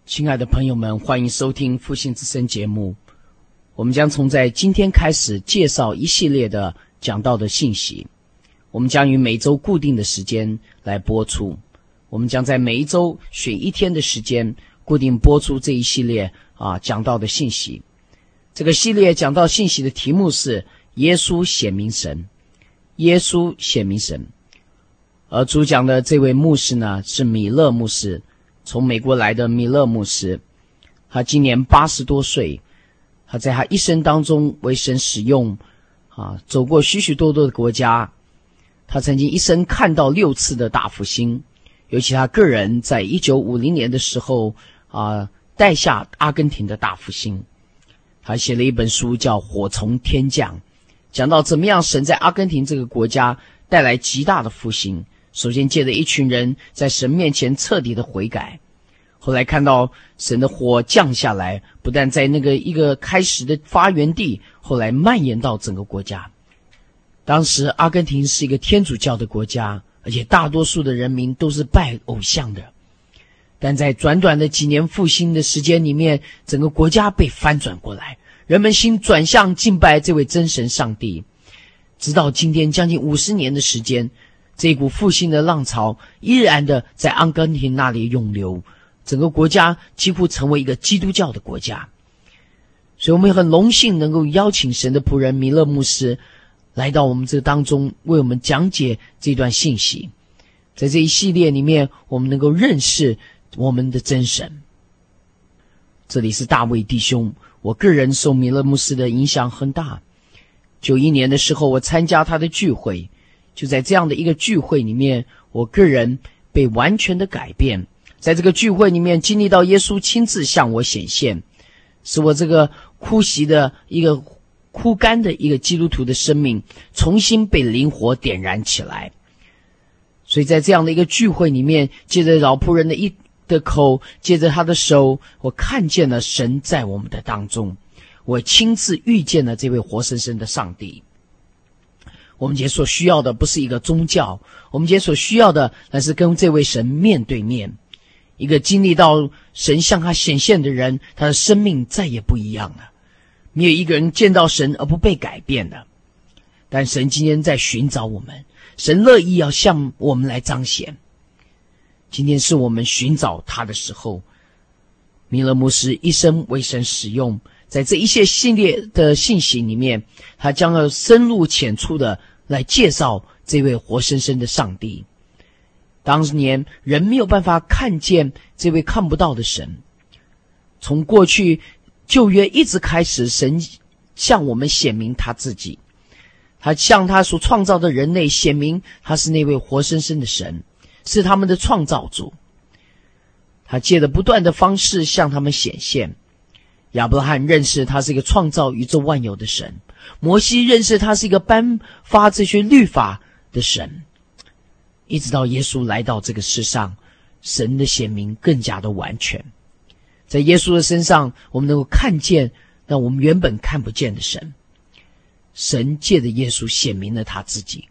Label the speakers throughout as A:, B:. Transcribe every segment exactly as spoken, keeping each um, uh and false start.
A: 亲爱的朋友们，欢迎收听复兴之声节目。我们将从在今天开始介绍一系列的讲道的信息。我们将于每周固定的时间来播出。我们将在每一周选一天的时间，固定播出这一系列啊讲道的信息。这个系列讲道信息的题目是耶稣显明神。耶稣显明神。而主讲的这位牧师呢，是米勒牧师，从美国来的米勒牧师。他今年八十多岁，他在他一生当中为神使用啊，走过许许多多的国家。他曾经一生看到六次的大复兴，尤其他个人在一九五零年的时候啊，带下阿根廷的大复兴。他写了一本书叫《火从天降》，讲到怎么样神在阿根廷这个国家带来极大的复兴。首先借着一群人在神面前彻底的悔改，后来看到神的火降下来，不但在那个一个开始的发源地，后来蔓延到整个国家。当时阿根廷是一个天主教的国家，而且大多数的人民都是拜偶像的。但在短短的几年复兴的时间里面，整个国家被翻转过来，人们心转向敬拜这位真神上帝。直到今天将近五十年的时间，这股复兴的浪潮依然的在阿根廷那里涌流，整个国家几乎成为一个基督教的国家。所以我们很荣幸能够邀请神的仆人米勒牧师来到我们这当中，为我们讲解这段信息。在这一系列里面，我们能够认识我们的真神。这里是大卫弟兄，我个人受米勒牧师的影响很大。九一年的时候，我参加他的聚会，就在这样的一个聚会里面，我个人被完全的改变。在这个聚会里面，经历到耶稣亲自向我显现，使我这个枯习的一个枯干的一个基督徒的生命重新被灵火点燃起来。所以在这样的一个聚会里面，借着老仆人的一的口，借着他的手，我看见了神在我们的当中，我亲自遇见了这位活生生的上帝。我们今天所需要的不是一个宗教，我们今天所需要的乃是跟这位神面对面。一个经历到神向他显现的人，他的生命再也不一样了。没有一个人见到神而不被改变的。但神今天在寻找我们，神乐意要向我们来彰显。今天是我们寻找他的时候。米勒牧师一生为神使用，在这一切系列的信息里面，他将要深入浅出的来介绍这位活生生的上帝。当年人没有办法看见这位看不到的神，从过去旧约一直开始，神向我们显明他自己，他向他所创造的人类显明他是那位活生生的神，是他们的创造主。他借着不断的方式向他们显现。亚伯拉罕认识他是一个创造宇宙万有的神，摩西认识他是一个颁发这些律法的神，一直到耶稣来到这个世上，神的显明更加的完全。在耶稣的身上，我们能够看见那我们原本看不见的神。神借着耶稣显明了他自己。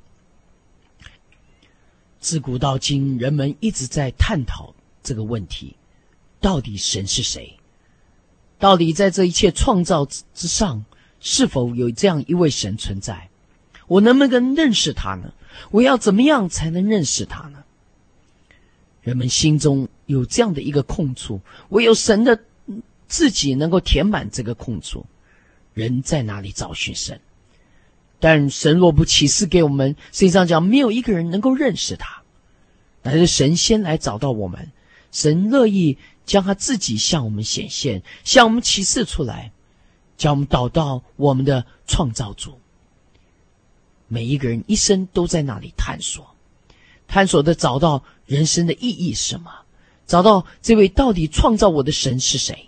A: 自古到今，人们一直在探讨这个问题，到底神是谁？到底在这一切创造之上，是否有这样一位神存在？我能不能认识他呢？我要怎么样才能认识他呢？人们心中有这样的一个空处，唯有神的自己能够填满这个空处。人在哪里找寻神？但神若不启示给我们，实际上讲没有一个人能够认识他。但是神先来找到我们，神乐意将他自己向我们显现，向我们启示出来，将我们导到我们的创造主。每一个人一生都在那里探索，探索的找到人生的意义是什么，找到这位到底创造我的神是谁。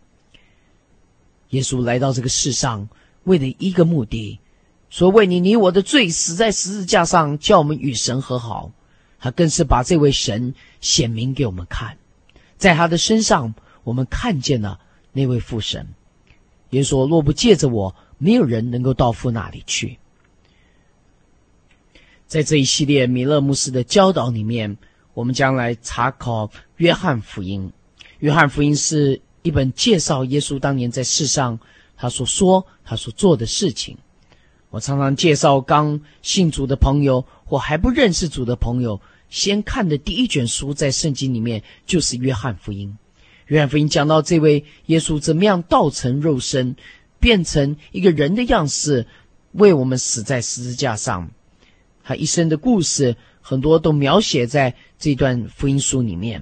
A: 耶稣来到这个世上，为了一个目的，说为你你我的罪死在十字架上，叫我们与神和好。他更是把这位神显明给我们看，在他的身上我们看见了那位父神。耶稣说，若不借着我，没有人能够到父那里去。在这一系列米勒牧师的教导里面，我们将来查考约翰福音。 约翰福音是一本介绍耶稣当年在世上他所说他所做的事情。我常常介绍刚信主的朋友或还不认识主的朋友，先看的第一卷书在圣经里面就是约翰福音。约翰福音讲到这位耶稣怎么样道成肉身，变成一个人的样式，为我们死在十字架上。他一生的故事很多都描写在这段福音书里面。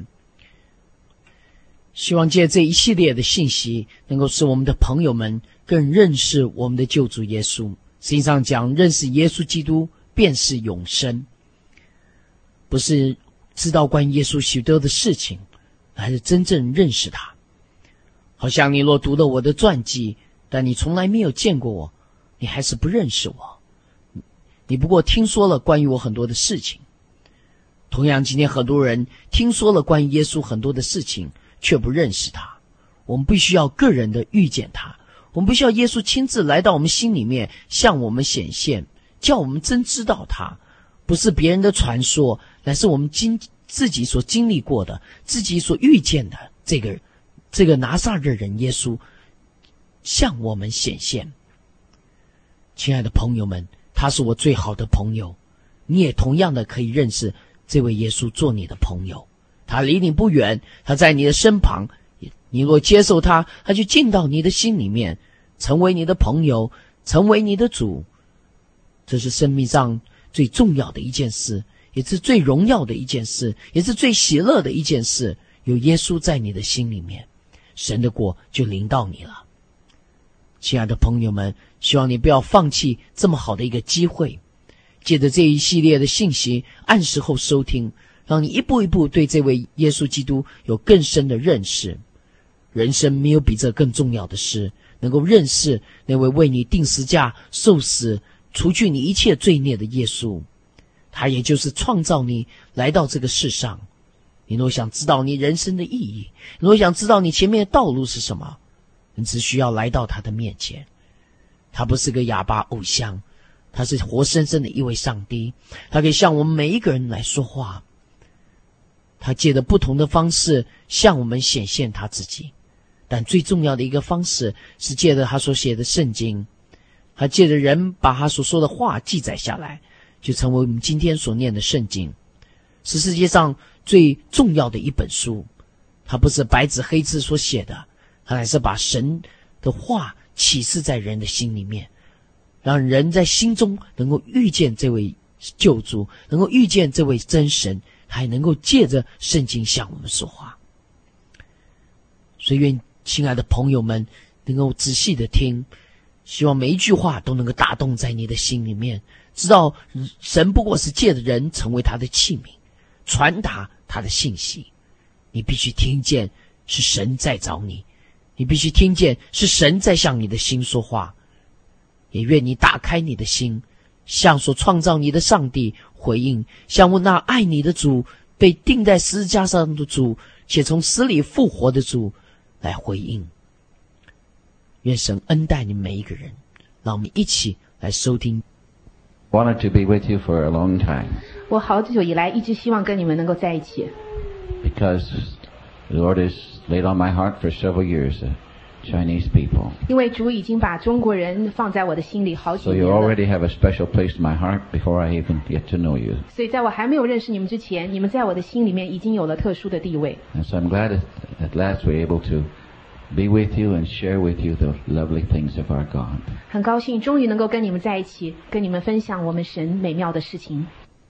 A: 希望借这一系列的信息，能够使我们的朋友们更认识我们的救主耶稣。实际上讲，认识耶稣基督便是永生，不是知道关于耶稣许多的事情，还是真正认识他。好像你若读了我的传记，但你从来没有见过我，你还是不认识我，你不过听说了关于我很多的事情。同样，今天很多人听说了关于耶稣很多的事情，却不认识他。我们必须要个人的遇见他，我们必须要耶稣亲自来到我们心里面，向我们显现，叫我们真知道他，不是别人的传说，乃是我们经自己所经历过的，自己所遇见的这个这个拿撒勒人耶稣向我们显现。亲爱的朋友们，他是我最好的朋友，你也同样的可以认识这位耶稣做你的朋友。他离你不远，他在你的身旁，你若接受他，他就进到你的心里面，成为你的朋友，成为你的主。这是生命上最重要的一件事，也是最荣耀的一件事，也是最喜乐的一件事。有耶稣在你的心里面，神的国就临到你了。亲爱的朋友们，希望你不要放弃这么好的一个机会，借着这一系列的信息，按时候收听，让你一步一步对这位耶稣基督有更深的认识。人生没有比这更重要的事，能够认识那位为你钉十架受死除去你一切罪孽的耶稣。他也就是创造你来到这个世上。你若想知道你人生的意义，你若想知道你前面的道路是什么，你只需要来到他的面前。他不是个哑巴偶像，他是活生生的一位上帝，他可以向我们每一个人来说话。他借着不同的方式向我们显现他自己，但最重要的一个方式是借着他所写的圣经，他借着人把他所说的话记载下来，就成为我们今天所念的圣经，是世界上最重要的一本书。它不是白纸黑字所写的，它乃是把神的话启示在人的心里面，让人在心中能够遇见这位救主，能够遇见这位真神，还能够借着圣经向我们说话。所以愿亲爱的朋友们能够仔细的听，希望每一句话都能够打动在你的心里面，知道神不过是借着人成为他的器皿，传达他的信息。你必须听见是神在找你，你必须听见是神在向你的心说话。也愿你打开你的心，向所创造你的上帝回应，向那爱你的主，被钉在十字架上的主，且从死里复活的主来回应。愿神恩待你每一个人，让我们一起来收听。
B: Wanted to be with you for a long time.
C: 我好久以来一直希望跟你们能够在一起。
B: Because the Lord has laid on my heart for several years, uh, Chinese people.
C: 因为主已经把中国人放在我的心里好几
B: So
C: 年
B: you
C: 了。
B: already have a special place in my heart before I even get to know you.
C: 所以在我还没有认识你们之前，你们在我的心里面已经有了特殊的地位。
B: And so I'm glad that at last we're able to be with you and share with you the lovely things of our God.
C: 很高兴终于能够跟你们在一起，跟你们分享我们神美妙的事情。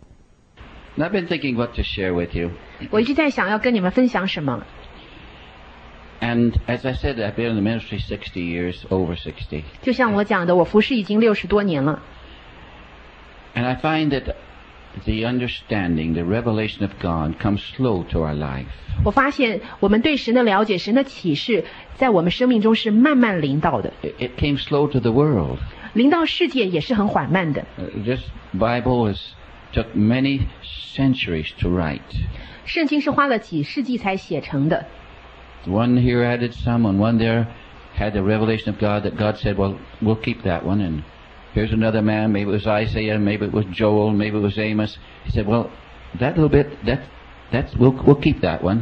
B: And I've been thinking what to share with you.
C: 我一直在想要跟你们分享什么。
B: And as I said, I've been in the ministry sixty years, over sixty.
C: 就像我讲的，我服侍已经六十多年了。
B: And I find that the understanding, the revelation of God comes slow to our life.
C: 我发现我们对神的了解，神的启示，在我们生命中是慢慢临到的。
B: It, it came slow to the world.
C: 临到世界也是很缓慢的。
B: Uh, This Bible has took many centuries to write.
C: 圣经是花了几世纪才写成的。
B: One here added some, and one there had the revelation of God that God said, well, we'll keep that one. And here's another man, maybe it was Isaiah, maybe it was Joel, maybe it was Amos. He said, well, that little bit, that, that's, we'll, we'll keep that one.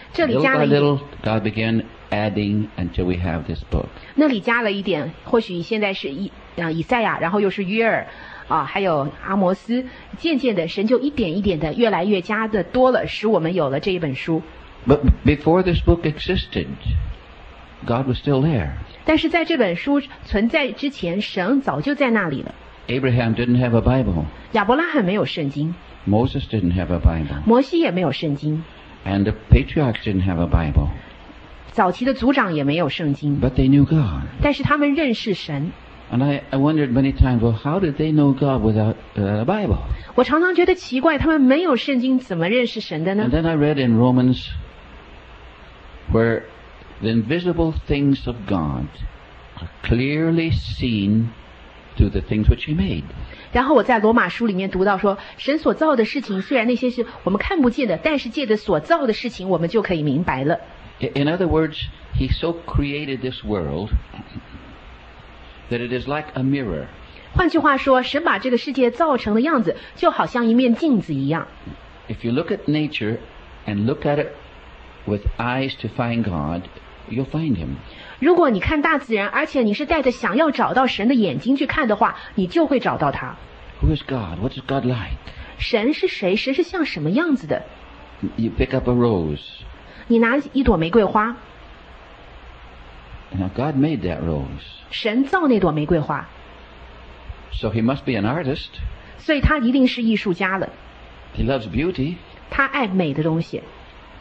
C: 这里
B: Little
C: 加了
B: by
C: 一点，
B: little, God began adding until we have this book.
C: 那里加了一点，或许现在是以呃以赛亚，然后又是约尔，啊，还有阿摩斯，渐渐的，神就一点一点的越来越加的多了，使我们有了这一本书。
B: But before this book existed, God was still there.
C: 但是在这本书存在之前，神早就在那里了。
B: Abraham didn't have a Bible.
C: 亚伯拉罕没有圣经，
B: Moses didn't have a Bible.
C: 摩西也没有圣经，
B: And the patriarchs didn't have a Bible.
C: 早期的族长也没有圣经，
B: But they knew God.
C: 但是他们认识神。
B: And I, I wondered many times, well, how did they know God without uh, a Bible?
C: 我常常觉得奇怪，他们没有圣经，怎么认识神的
B: And
C: 呢？
B: then I read in Romans where the invisible things of God are clearly seen through the things which He made.
C: 然后我在罗马书里面读到说，神所造的事情，虽然那些是我们看不见的，但是借着所造的事情，我们就可以明白了。
B: In other words, He so created this world that it is like a mirror.
C: 换句话说，神把这个世界造成的样子，就好像一面镜子一样。
B: If you look at nature and look at it with eyes to find God, you'll find Him.
C: 如果你看大自然，而且你是带着想要找到神的眼睛去看的话，你就会找到他。
B: Who is God? What is God like?
C: 神是谁？神是像什么样子的？
B: You pick up a rose.
C: 你拿一朵玫瑰花，
B: Now God made that rose.
C: 神造那朵玫瑰花，
B: So He must be an artist.
C: 所以他一定是艺术家了。
B: He loves beauty.
C: 他爱美的东西，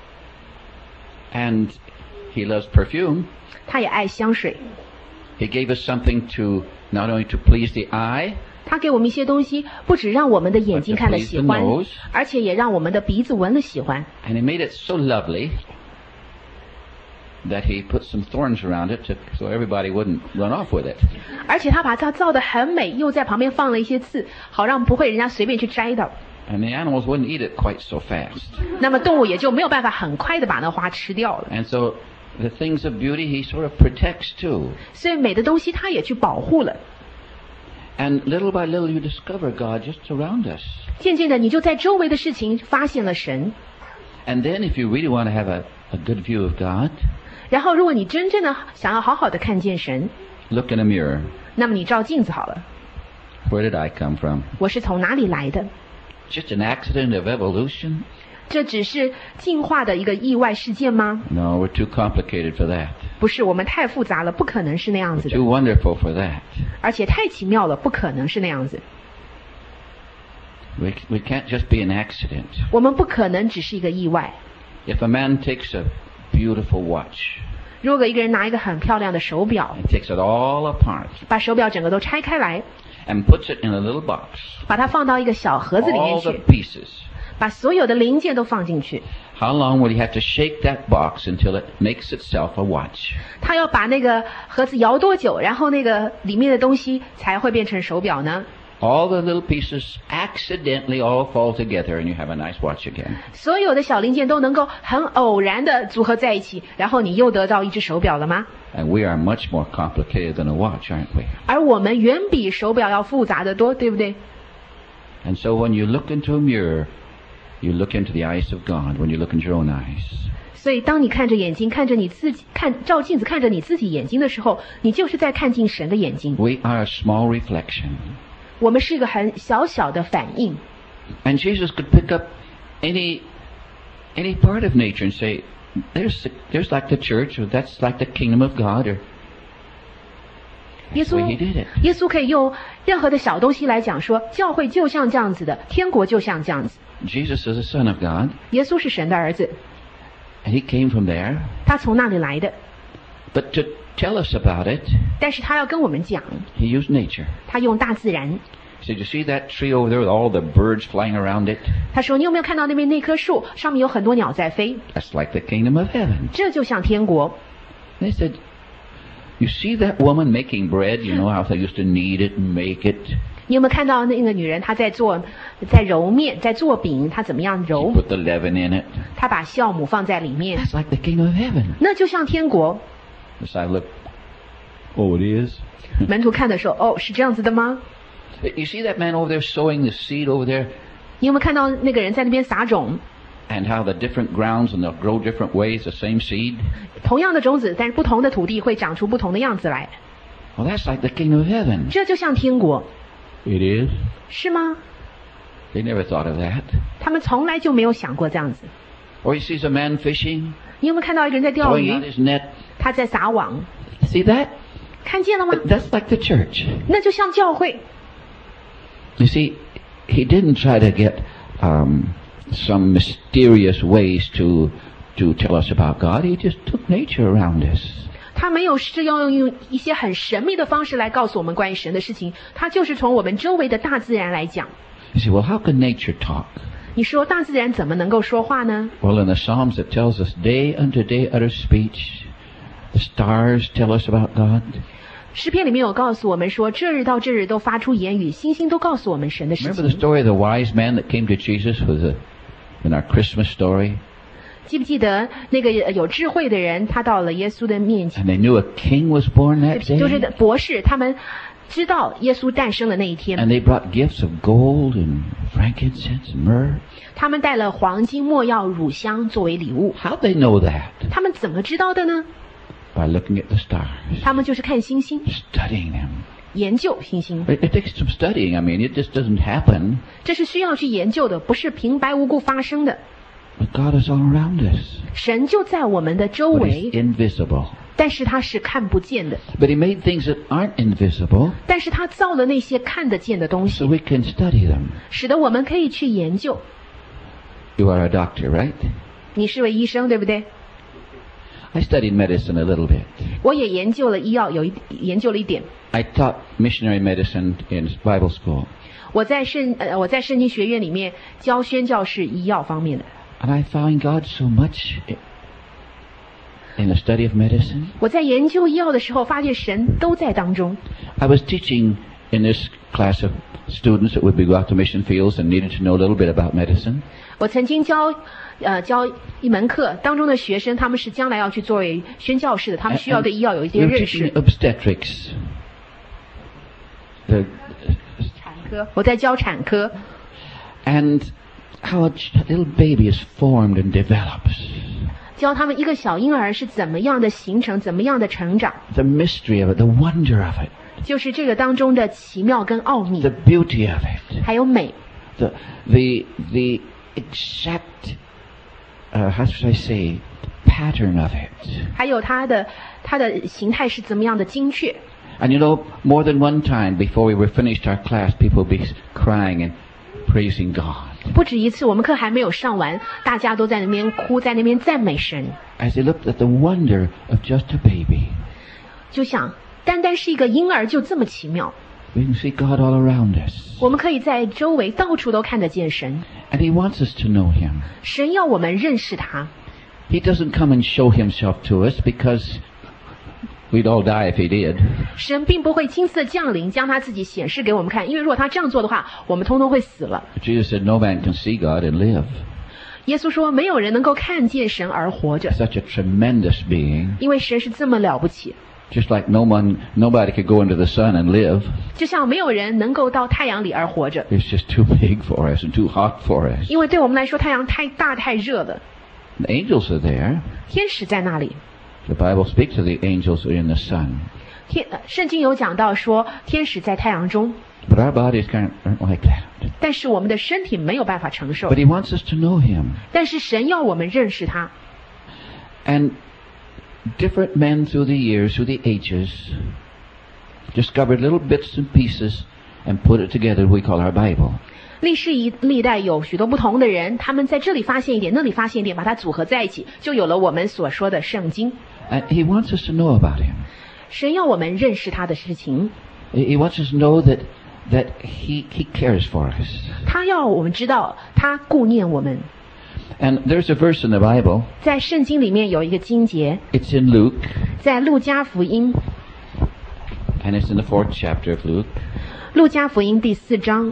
B: And He loves perfume.
C: 他也爱香水。
B: He gave us something to not only to please the eye,
C: 他给我们一些东西，不只让我们的眼睛看了喜欢
B: But to please the nose.，
C: 而且也让我们的鼻子闻了喜欢。
B: and He made it so lovely that He put some thorns around it to, so everybody wouldn't run off with it.
C: 而且他把它造得很美，又在旁边放了一些刺，好让不会人家随便去摘到。
B: And the animals wouldn't eat it quite so fast.
C: 那么动物也就没有办法很快的把那花吃掉了。
B: And so the things of beauty He sort of protects too.
C: 所以美的东西他也去保护了。
B: And little by little you discover God just around us.
C: 渐渐的，你就在周围的事情发现了神。
B: And then if you really want to have a, a good view of God,
C: 然后，如果你真正的想要好好的看见神，
B: look in a mirror.
C: 那么你照镜子好了。
B: Where did I come from?
C: 我是从哪里来的？
B: Just an accident of evolution?
C: 这只是进化的一个意外事件吗？
B: No, we're too complicated for that.
C: 不是，我们太复杂了，不可能是那样子
B: Too
C: 的，
B: wonderful for that.
C: 而且太奇妙了，不可能是那样子。
B: We, we can't just be an accident.
C: 我们不可能只是一个意外。
B: If a man takes a beautiful watch
C: 如果一个人拿一个很漂亮的手表，
B: and takes it all apart
C: 把手表整个都拆开来，
B: and puts it in a little box,
C: 把它放到一个小盒子里面
B: all the
C: 去，
B: pieces,
C: 把所有的零件都放进去，
B: how long will he have to shake that box until it makes itself a watch?
C: 他要把那个盒子摇多久，然后那个里面的东西才会变成手表呢？
B: All the little pieces accidentally all fall together and you have a nice watch again.
C: 所有的小零件都能够很偶然的组合在一起，然后你又得到一只手表了吗？
B: And we are much more complicated than a watch, aren't we?
C: 而我们远比手表要复杂得多，对不对？
B: And so when you look into a mirror, you look into the eyes of God when you look into your own eyes.
C: 所以当你看着眼睛，看着你自己，看照镜子看着你自己眼睛的时候，你就是在看进神的眼睛。
B: We are a small reflection.
C: 我们是一个很小小的反应。
B: And Jesus could pick up any any part of nature and say, there's there's like the church, or that's like the kingdom of God, or
C: 耶
B: that's the
C: 稣
B: way he did it.
C: 耶稣可以用任何的小东西来讲说，教会就像这样子的，天国就像这样子。
B: Jesus is the Son of God,
C: 耶稣是神的儿子，
B: and he came from there.
C: 他从那里来的，
B: But to tell us about it,
C: 但是他要跟我们讲，
B: he used nature.
C: 他用大自然。
B: He said, you see that tree over there with all the birds flying around it?
C: 他说：“你有没有看到那边那棵树上面有很多鸟在飞？
B: That's like the kingdom of heaven.
C: 这就像天国。
B: They said, you see that woman making bread? You know how they used to knead it and make it?
C: 你有没有看到那个女人她在做，在揉面，在做饼？她怎么样
B: She
C: 揉？
B: put the leaven in it.
C: 她把酵母放在里面，
B: That's like the kingdom of heaven.
C: 那就像天国。
B: The disciple looked, oh, it is?
C: 门徒看的时候，哦，是这样子的吗？
B: You see that man over there sowing the seed over there?
C: 你有没有看到那个人在那边撒种？
B: And how the different grounds and they'll grow different ways, the same seed.
C: 同样的种子，但是不同的土地会长出不同的样子来。
B: Well, that's like the kingdom of heaven.
C: 这就像天国。
B: It is.
C: 是吗？
B: They never thought of that.
C: 他们从来就没有想过这样子。
B: Or he sees a man fishing.
C: 你有没有看到一个人在钓
B: Throwing
C: 鱼
B: out？ his net.
C: 他在撒网。
B: See that?
C: 看见了吗？
B: That's like the church.
C: 那就像教会。
B: You see, he didn't try to get um, some mysterious ways to to tell us about God. He just took nature around us.
C: 他没有是要用一些很神秘的方式来告诉我们关于神的事情，他就是从我们周围的大自然来讲。
B: You see, well, how can nature talk?
C: 你说大自然怎么能够说话呢？
B: Well, in the Psalms it tells us day unto day utter speech. The stars tell us about God.
C: 诗篇里面有告诉我们说，这日到这日都发出言语，星星都告诉我们神的事
B: Remember the
C: 情。
B: story of the wise man that came to Jesus with a, in our Christmas story?
C: 记不记得那个有智慧的人，他到了耶稣的面前，
B: And they knew a king was born that
C: 就是
B: day.
C: 博士，他们知道耶稣诞生的那一天，
B: And they brought gifts of gold and frankincense and myrrh.
C: 他们带了黄金、没药、乳香作为礼物。
B: How'd they know that?
C: 他们怎么知道的呢？
B: By looking at the stars,
C: 他们就是看星星，
B: studying them.
C: 研究星星。
B: It, it takes some studying. I mean, it just doesn't happen.
C: 这是需要去研究的，不是平白无故发生的。
B: But God is all around us.
C: 神就在我们的周
B: But
C: 围
B: He's，invisible.
C: 但是他是看不见的。
B: But He made things that aren't invisible
C: 但是他造了那些看得见的东
B: so
C: 西，
B: we can study them.
C: 使得我们可以去研究。
B: You are a doctor, right?
C: 你是位医生，对不对？
B: I studied medicine a little bit.
C: 我也研究了医药，有一研究了一点。
B: I taught missionary medicine in Bible school.
C: 我在圣呃我在圣经学院里面教宣教士医药方面的。
B: And I found God so much in the study of medicine.
C: 我在研究医药的时候，发现神都在当中。
B: I was teaching in this class of students that would be go out to mission fields and needed to know a little bit about medicine.
C: 我曾经教呃教一门课，当中的学生他们是将来要去作为宣教士的，他们需要对医药有一
B: We
C: 些
B: were
C: 认
B: teaching
C: 识。
B: obstetrics. The,
C: 产科，我在教产科，
B: and how a ch- little baby is formed and develops.
C: 教他们一个小婴儿是怎么样的形成，怎么样的成长，
B: The mystery of it, the wonder of it,
C: 就是这个当中的奇妙跟奥秘
B: the，beauty of it,
C: 还有美，
B: the the the exact uh, how should I say pattern of it.
C: 还有它的它的形态是怎么样的精确。
B: And you know, more than one time before we were finished our class, people would be crying and praising God
C: 不止一次，我们课还没有上完，大家都在那边哭，在那边赞美神，
B: as they looked at the wonder of just a baby.
C: 就想单单是一个婴儿就这么奇妙。
B: We can see God all around us.
C: 我们可以在周围到处都看得见神，
B: And He wants us to know Him.
C: 神要我们认识他。
B: He doesn't come and show Himself to us because we'd all die if He did.
C: 神并不会亲自降临，将他自己显示给我们看，因为如果他这样做的话，我们通通会死了。
B: Jesus said, no man can see God and live.
C: 耶稣说，没有人能够看见神而活着，
B: Such a tremendous being.
C: 因为神是这么了不起，
B: Just like no one, nobody could go into the sun and live.
C: 就像没有人能够到太阳里而活着，
B: It's just too big for us and too hot for us.
C: 因为对我们来说，太阳太大太热了。
B: The angels are there.
C: 天使在那里，
B: The Bible speaks of the angels who are in the sun.
C: 天呃圣经有讲到说，天使在太阳中，
B: But our bodies kind of aren't like that.
C: 但是我们的身体没有办法承受
B: But。He wants us to know Him.
C: 但是神要我们认识他，
B: And different men through the years, through the ages, discovered little bits and pieces and put it together we call our Bible.
C: 历世一历代有许多不同的人，他们在这里发现一点，那里发现一点，把它组合在一起，就有了我们所说的圣经。
B: And He wants us to know about Him.
C: 神要我们认识他的事情，
B: He he wants us to know that that He He cares for us.
C: 他要我们知道他顾念我们。
B: And there's a verse in the Bible.
C: 在圣经里面有一个经节，
B: It's in Luke,
C: 在路加福音，
B: and it's in the fourth chapter of Luke.
C: 路加福音第四章，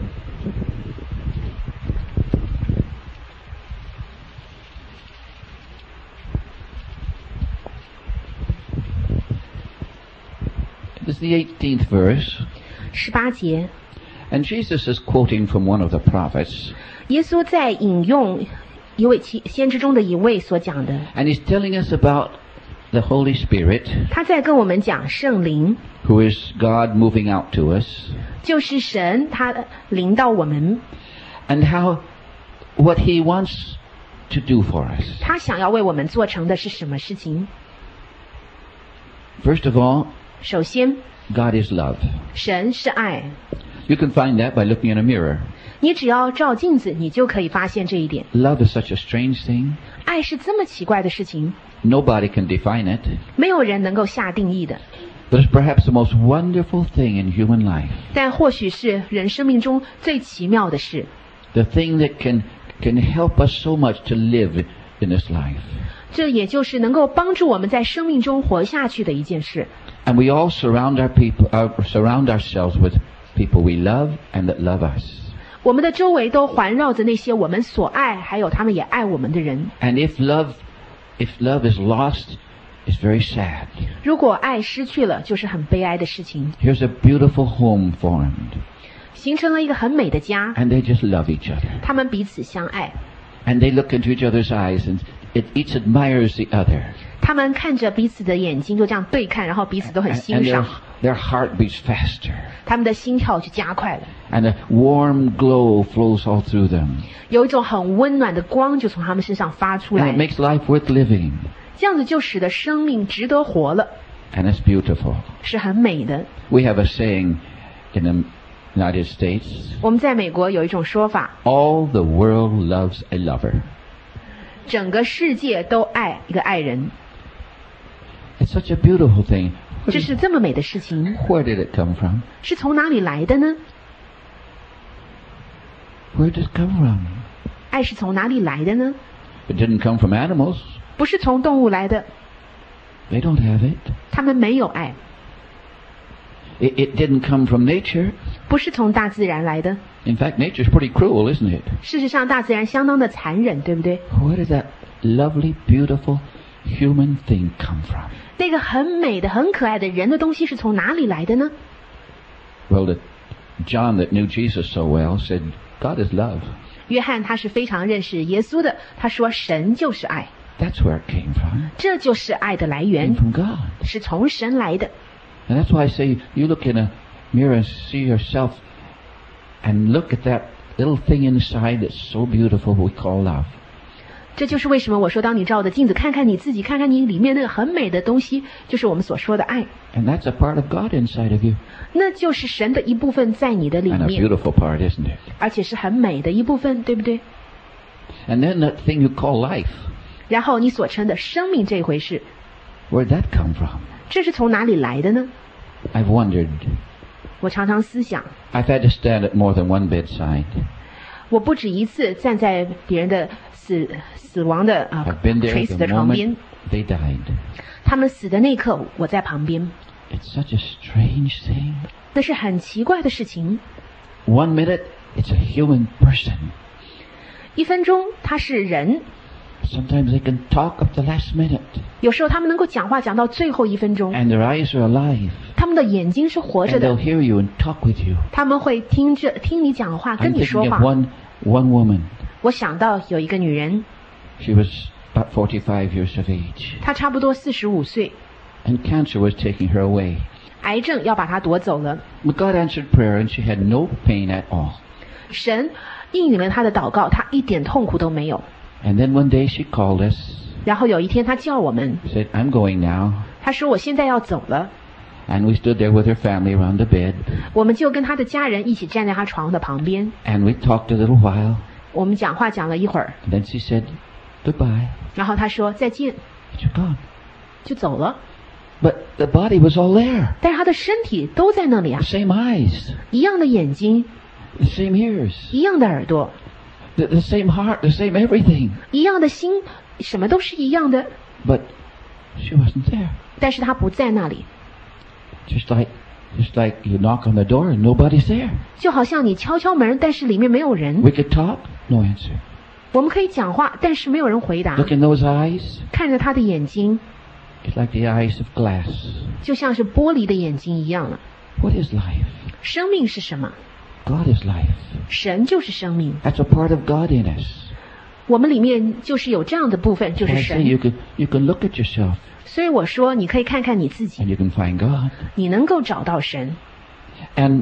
B: This is the eighteenth verse.
C: 十八节，
B: And Jesus is quoting from one of the prophets.
C: 耶稣在引用一位其先知中的一位所讲的。
B: And he's telling us about the Holy Spirit,
C: 他在跟我们讲圣灵，
B: who is God moving out to us,
C: 就是神他临到我们，
B: and how what he wants to do for us.
C: 他想要为我们做成的是什么事情。
B: First of all,
C: 首先，
B: God is love.
C: 神是爱，
B: You can find that by looking in a mirror.
C: 你只要照镜子，你就可以发现这一点。
B: Love is such a strange thing.
C: 爱是这么奇怪的事情，
B: Nobody can define it.
C: 没有人能够下定义的，
B: But it's perhaps the most wonderful thing in human life.
C: 但或许是人生命中最奇妙的事。
B: The thing that can, can help us so much to live in this life.
C: 这也就是能够帮助我们在生命中活下去的一件事。
B: And we all surround our people, uh, surround ourselves with people we love and that love us.
C: 我们的周围都环绕着那些我们所爱，还有他们也爱我们的人。
B: And if love, if love is lost, it's very sad.
C: 如果爱失去了，就是很悲哀的事情。
B: Here's a beautiful home formed,
C: 形成了一个很美的家，
B: and they just love each other.
C: 他们彼此相爱，
B: And they look into each other's eyes, and it, each admires the other.
C: 他们看着彼此的眼睛，就这样对看，然后彼此都很
B: And,
C: 欣
B: and their,
C: 赏，
B: their heart beats faster.
C: 他们的心跳就加快了，
B: And a warm glow flows all through them.
C: 有一种很温暖的光就从他们身上发出
B: And
C: 来
B: it，makes life worth living.
C: 这样子就使得生命值得活了，
B: And it's beautiful.
C: 是很美的。
B: We have a saying in the United States,
C: 我们在美国有一种说法，
B: all the world loves a lover.
C: 整个世界都爱一个爱人，
B: It's such a beautiful thing.
C: 这是这么美的事情，
B: Where did it come from?
C: 是从哪里来的呢？
B: Where did it come from?
C: 爱是从哪里来的呢？
B: It didn't come from animals.
C: 不是从动物来的，
B: They don't have it.
C: 他们没有爱，
B: It, it didn't come from nature.
C: 不是从大自然来的。
B: In fact, nature's pretty cruel, isn't it?
C: 事实上，大自然相当的残忍，对不对？
B: Where did that lovely, beautiful human thing come from?
C: 那个很美的、很可爱的人的东西是从哪里来的呢？
B: Well, the, John that knew Jesus so well said, God is love.
C: 约翰他是非常认识耶稣的，他说神就是爱，
B: That's where it came from.
C: 这就是爱的来
B: It came
C: 源，
B: from God.
C: 是从神来的。
B: And that's why I say, you look in a mirror and see yourself and look at that little thing inside that's so beautiful we call love.
C: 这就是为什么我说，当你照着镜子看看你自己，看看你里面那个很美的东西，就是我们所说的爱，
B: And that's a part of God inside of you.
C: 那就是神的一部分在你的里
B: And a
C: 面，
B: beautiful part, isn't it?
C: 而且是很美的一部分，对不对？
B: And then that thing you call life,
C: 然后你所称的生命这回事，
B: where'd that come from?
C: 这是从哪里来的呢？
B: I've wondered.
C: 我常常思想，
B: I've had to stand at more than one bedside.
C: 我不止一次站在别人的死死亡的啊
B: I've been there
C: 垂死
B: the
C: 的床边，
B: moment they died.
C: 他们死的那一刻，我在旁边，
B: It's such a strange thing.
C: 那是很奇怪的事情。
B: One minute, it's a human person.
C: 一分钟他是人，
B: Sometimes they can talk up to the last minute.
C: 有时候他们能够讲话讲到最后一分钟，
B: And their eyes are alive.
C: 他们的眼睛是活着
B: And they'll
C: 的，
B: hear you and talk with you.
C: 他们会听着听你讲话，
B: I'm
C: 跟你说
B: thinking
C: 话
B: of。one, one woman.
C: 我想到有一个女人，
B: She was about forty-five years of age.
C: 她差不多四十五岁，
B: And cancer was taking her away.
C: 癌症要把她夺走了。
B: But God answered prayer and she had no pain at all.
C: 神应允了她的祷告，她一点痛苦都没有。
B: And then one day she called us,
C: 然后有一天，她叫我们，
B: said, I'm going now.
C: 她说我现在要走了。
B: And we stood there with her family around the bed.
C: 我们就跟她的家人一起站在她床的旁边，
B: And we talked a little while.
C: 我们讲话讲了一会儿，
B: And then she said, goodbye.
C: 然后她说再见，
B: And she's gone.
C: 就走了。
B: But the body was all there.
C: 但是她的身体都在那里啊
B: The，same eyes,
C: 一样的眼睛，
B: the same ears,
C: 一样的耳朵，
B: the, the same heart, the same everything.
C: 一样的心，什么都是一样的。
B: But she wasn't there.
C: 但是她不在那里，
B: Just like, just like you knock on the door and nobody's there.
C: 就好像你敲敲门，但是里面没有人。
B: We could talk, no answer.
C: 我们可以讲话，但是没有人回答。
B: Look in those eyes.
C: 看着她的眼睛，
B: It's like the eyes of glass.
C: 就像是玻璃的眼睛一样了。
B: What is life?
C: 生命是什么？
B: God is life.
C: 神就是生命，
B: That's a part of God in us.
C: 我们里面就是有这样的部分，就是
B: I say
C: 神。
B: you can, you can look at yourself
C: 所以我说，你可以看看你自己，
B: and you can find God.
C: 你能够找到神。
B: And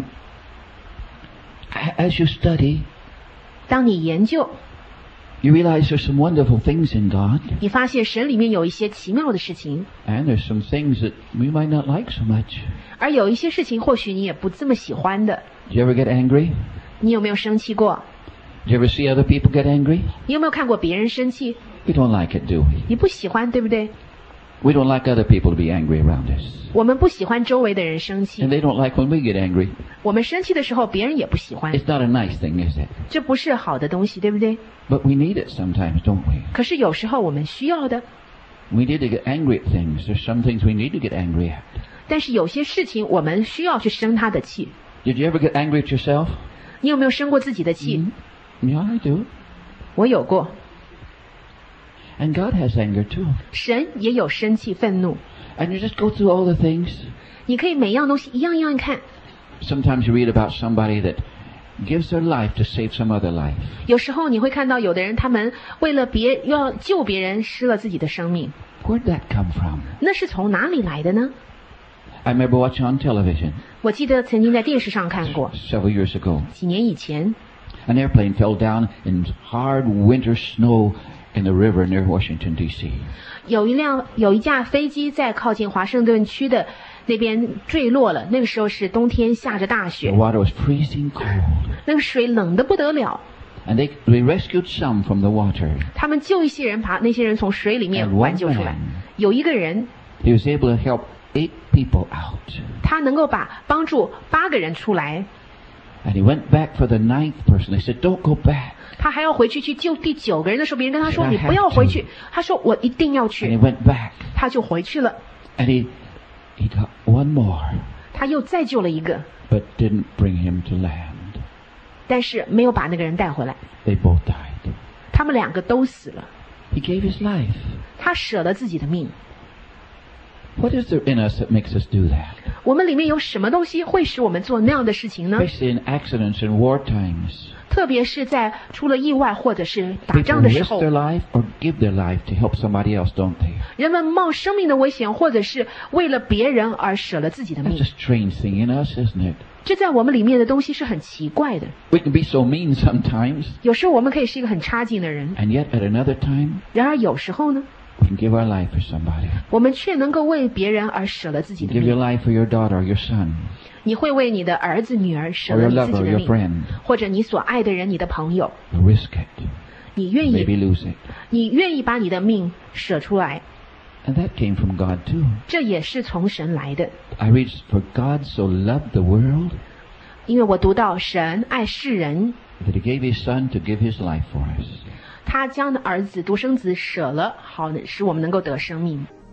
B: as you study,
C: 当你研究，
B: you realize there's some wonderful things in God,
C: 你发现神里面有一些奇妙的事情，
B: and there's some things that we might not like so much.
C: 而有一些事情或许你也不这么喜欢的。
B: Do you ever get angry?
C: 你有没有生气过？
B: Do you ever see other people get angry?
C: 你有没有看过别人生气？
B: We don't like it, do we?
C: 你不喜欢，对不对？
B: We don't like other people to be angry around us.
C: 我们不喜欢周围的人生
B: And
C: 气，
B: they don't like when we get angry.
C: 我们生气的时候，别人也不喜欢，
B: It's not a nice thing, is it?
C: 这不是好的东西，对不对？
B: But we need it sometimes, don't we?
C: 可是有时候我们需要的，
B: We need to get angry at things. There's some things we need to get angry at.
C: 但是有些事情我们需要去生他的气。
B: Did you ever get angry at yourself?
C: 你有没有生过自己的气？
B: Yeah, I do.
C: 我有过。
B: And God has anger too.
C: 神也有生气、愤怒。
B: And you just go through all the things.
C: 你可以每样东西一样一样看。
B: Sometimes you read about somebody that gives their life to save some other life.
C: 有时候你会看到有的人，他们为了别要救别人，失了自己的生命。
B: Where'd that come from?
C: 那是从哪里来的呢？
B: I remember watching on television
C: 我记得曾经在电视上看过，
B: several years ago.
C: 几年以前，
B: An airplane fell down in hard winter snow in the river near Washington, D C.
C: 有一辆有一架飞机在靠近华盛顿区的那边坠落了。那个时候是冬天，下着大
B: The
C: 雪，
B: water was freezing cold.
C: 那个水冷得不得了。
B: And they, they rescued some from the water.
C: 他们救一些人，把那些人从水里面
B: And one
C: 挽救出来
B: man.。
C: 有一个人，
B: He was able to help eight people out.
C: 他能够把帮助八个人出来，
B: And he went back for the ninth person. They said, don't go back.
C: 他还要回去去救第九个人的时候，别人跟他说：“
B: I
C: 你
B: have
C: 不要回
B: to.
C: 去。”他说：“我一定要
B: And he
C: 去。
B: went back. ”
C: 他就回去了。
B: And he, he got one more,
C: 他又再救了一个，
B: but didn't bring him to land.
C: 但是没有把那个人带回来。
B: They both died.
C: 他们两个都死了。
B: He gave his life.
C: 他舍了自己的命。
B: What is there in us that makes us do that?
C: 我们里面有什么东西会使我们做那样的事情呢？
B: Especially in accidents and war times.
C: 特别是在出了意外或者是打
B: People
C: 仗的时
B: risk
C: 候，
B: their life or give their life to help somebody else, don't they?
C: 人们冒生命的危险，或者是为了别人而舍了自己的
B: That's
C: 命
B: a。strange thing in us, isn't it?
C: 这在我们里面的东西是很奇怪的。
B: We can be so mean sometimes,
C: 有时候我们可以是一个很差劲的人，
B: and yet at another time,
C: 然而有时候呢，
B: we can give our life for somebody.
C: 我们却能够为别人而舍了自己
B: You
C: 的
B: give your
C: 命。
B: life for your daughter or your son,
C: 你会为你的儿子、女儿舍
B: or
C: 了
B: your
C: 你自
B: lover
C: 己
B: or
C: 的
B: your
C: 命，
B: friend.
C: 或者你所爱的人、你的朋友，
B: You risk it,
C: 你愿
B: maybe
C: 意，
B: lose it.
C: 你愿意把你的命舍出来，
B: And that came from God too.
C: 这也是从神来的。
B: I read, for God so loved the world
C: 因为我读到神爱世人，
B: that he gave his son to give his life for us.
C: 他将的儿子独生子舍了，好使我们能够得生命。